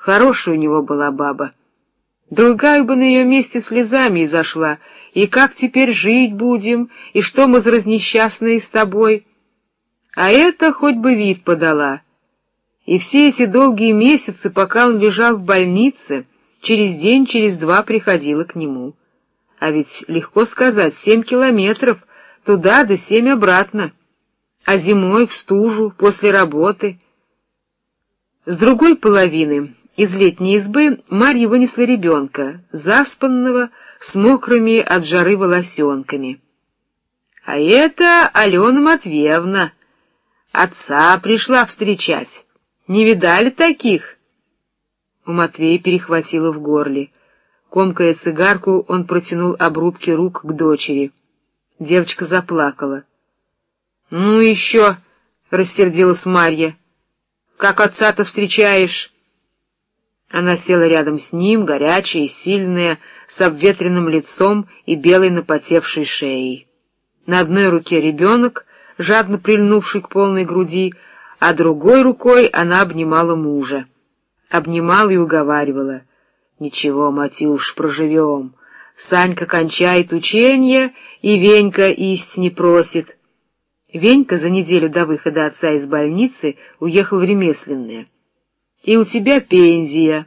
Хорошая у него была баба. Другая бы на ее месте слезами изошла. И как теперь жить будем, и что мы за разнесчастные с тобой? А это хоть бы вид подала. И все эти долгие месяцы, пока он лежал в больнице, через день, через два приходила к нему. А ведь легко сказать, 7 километров, туда да 7 обратно. А зимой, в стужу, после работы. С другой половины из летней избы Марья вынесла ребенка, заспанного, с мокрыми от жары волосенками. А это Алена Матвеевна. Отца пришла встречать. Не видали таких? У Матвея перехватило в горле. Комкая цигарку, он протянул обрубки рук к дочери. Девочка заплакала. — Ну еще, — рассердилась Марья, — как отца-то встречаешь? Она села рядом с ним, горячая и сильная, с обветренным лицом и белой напотевшей шеей. На одной руке ребенок, жадно прильнувший к полной груди, а другой рукой она обнимала мужа. Обнимала и уговаривала. «Ничего, Матюш, проживем. Санька кончает ученье, и Венька истине просит». Венька за неделю до выхода отца из больницы уехал в ремесленное. «И у тебя пензия».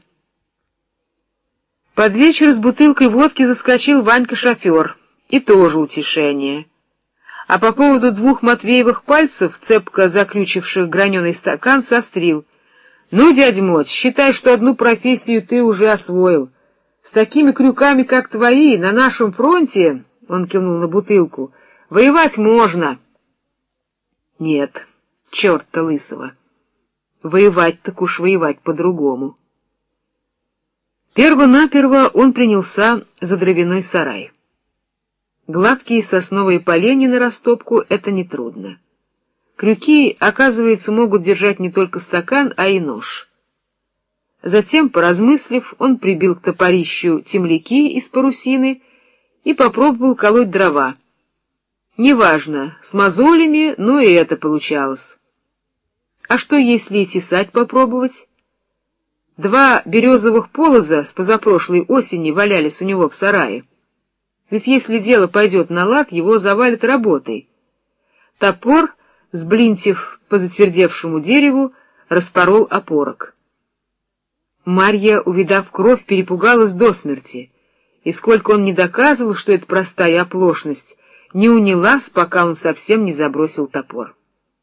Под вечер с бутылкой водки заскочил Ванька-шофер, и тоже утешение. А по поводу 2 Матвеевых пальцев, цепко заключивших граненый стакан, сострил. «Ну, дядя Моть, считай, что одну профессию ты уже освоил. С такими крюками, как твои, на нашем фронте, — он кивнул на бутылку, — воевать можно». Нет, черт-то лысого. Воевать так уж воевать по-другому. Перво-наперво он принялся за дровяной сарай. Гладкие сосновые поленья на растопку — это нетрудно. Крюки, оказывается, могут держать не только стакан, а и нож. Затем, поразмыслив, он прибил к топорищу темляки из парусины и попробовал колоть дрова. Неважно, с мозолями, но и это получалось. А что, если и тесать попробовать? 2 березовых полоза с позапрошлой осени валялись у него в сарае. Ведь если дело пойдет на лад, его завалит работой. Топор, сблинтив по затвердевшему дереву, распорол опорок. Марья, увидав кровь, перепугалась до смерти, и сколько он не доказывал, что это простая оплошность, не унялась, пока он совсем не забросил топор.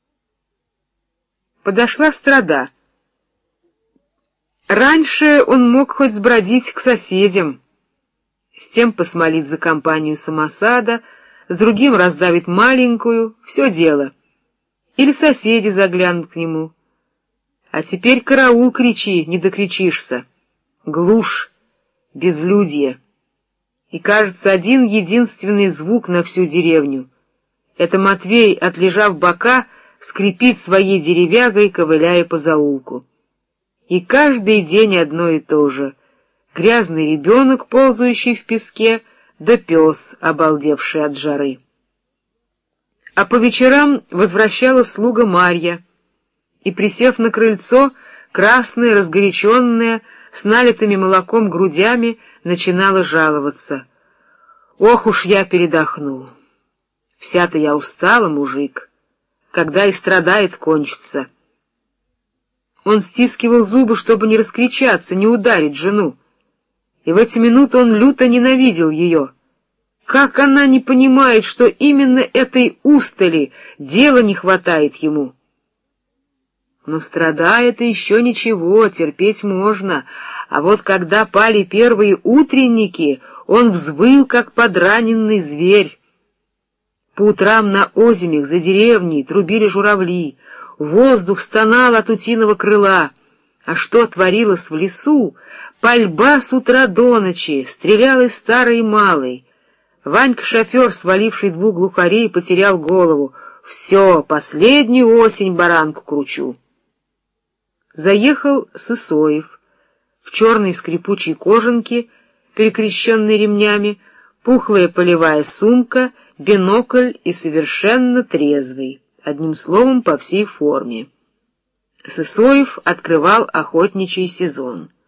Подошла страда. Раньше он мог хоть сбродить к соседям, с тем посмолить за компанию самосада, с другим раздавить маленькую, все дело. Или соседи заглянут к нему. А теперь караул кричи, не докричишься. Глушь, безлюдье. И, кажется, один единственный звук на всю деревню. Это Матвей, отлежав бока, скрипит своей деревягой, ковыляя по заулку. И каждый день одно и то же. Грязный ребенок, ползающий в песке, да пес, обалдевший от жары. А по вечерам возвращалась слуга Марья, и, присев на крыльцо, красная, разгоряченная, с налитыми молоком грудями, начинала жаловаться. «Ох уж я передохну! Вся-то я устала, мужик, когда и страдает кончится». Он стискивал зубы, чтобы не раскричаться, не ударить жену. И в эти минуты он люто ненавидел ее. Как она не понимает, что именно этой устали дела не хватает ему? Но страдает и еще ничего, терпеть можно. А вот когда пали первые утренники, он взвыл, как подраненный зверь. По утрам на озимях за деревней трубили журавли, воздух стонал от утиного крыла. А что творилось в лесу? Пальба с утра до ночи, стрелял и старый, и малый. Ванька-шофер, сваливший 2 глухарей, потерял голову. «Все, последнюю осень баранку кручу». Заехал Сысоев в черной скрипучей кожанке, перекрещенной ремнями, пухлая полевая сумка, бинокль и совершенно трезвый, одним словом, по всей форме. Сысоев открывал охотничий сезон.